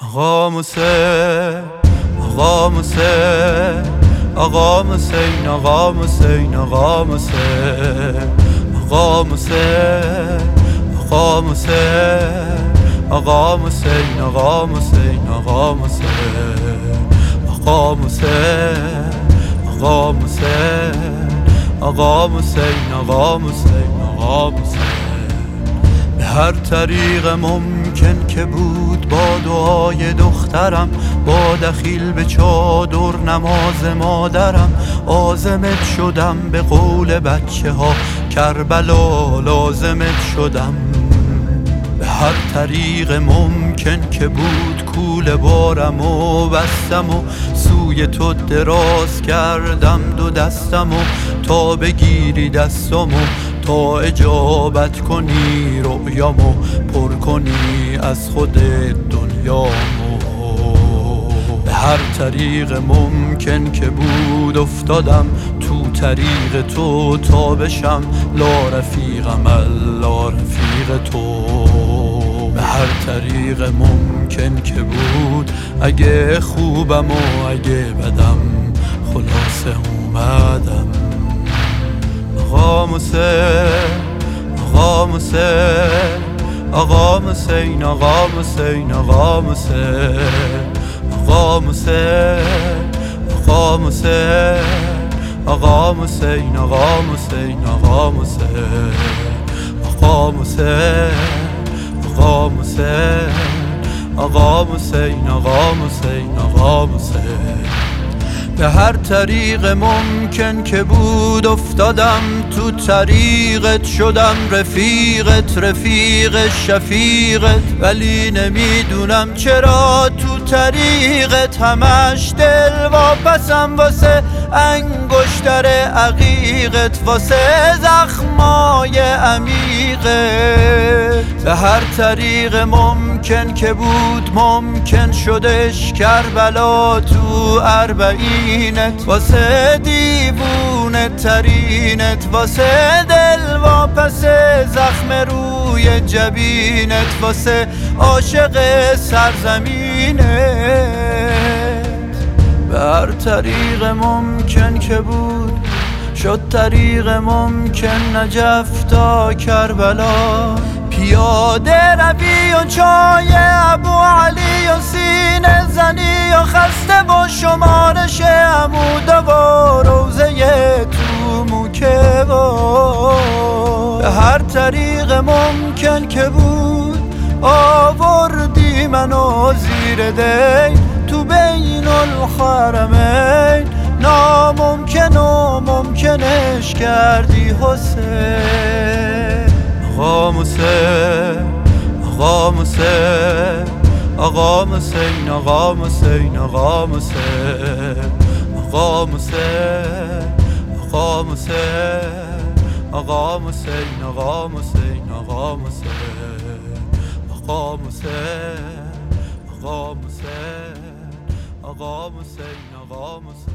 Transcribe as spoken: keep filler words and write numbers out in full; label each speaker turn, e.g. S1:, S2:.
S1: آقا حسین، آقا حسین، آقا حسین، آقا حسین، آقا حسین، آقا حسین، آقا حسین، آقا حسین، آقا حسین، آقا حسین، آقا حسین، آقا حسین، آقا حسین، آقا حسین، آقا حسین. به هر طریق ممکن که بود با دعای دخترم، با دخیل به چادر نماز مادرم، عازمت شدم به قول بچه ها کربلا لازمت شدم. به هر طریق ممکن که بود کوله بارم و بستم و سوی تو دراز کردم دو دستم و تا بگیری دستم و تا اجابت کنی رؤیامو پر کنی از خود دنیامو. به هر طریق ممکن که بود افتادم تو طریق تو تا بشم لا رفیقم الا رفیق تو. به هر طریق ممکن که بود اگه خوبم و اگه بدم خلاصه اومدم. آقا حسین، آقا حسین، آقا حسین، آقا حسین، آقا حسین، آقا حسین، آقا حسین، آقا حسین، آقا حسین، آقا حسین، آقا حسین، آقا حسین، آقا حسین، آقا حسین، آقا حسین. به هر طریق ممکن که بود افتادم تو طریقت شدم رفیقت رفیق شفیقت، ولی نمیدونم چرا تو طریقت همش دل واپسم واسه انگشتر عقیقت، واسه زخمای عمیقت. به هر طریق ممکن که بود ممکن شدش کربلا تو اربعینت، واسه دیوونه ترینت، واسه دل واپس زخم روی جبینت، واسه عاشق سرزمینت. به هر طریق ممکن که بود شد طریق ممکن نجف تا کربلا، پیاده روی و چای ابو علی و سینه زنی و خسته با شمارش عمود و روزه تو موکه با. به هر طریق ممکن که بود آوردی منو زیر دی تو بین الحرمین، ناممکن و ممکنش کردی حسین. آقا حسین، آقا حسین، آقا حسین، آقا حسین، آقا حسین، آقا حسین، آقا حسین، آقا حسین، آقا حسین، آقا حسین، آقا حسین، آقا حسین، آقا حسین، آقا حسین.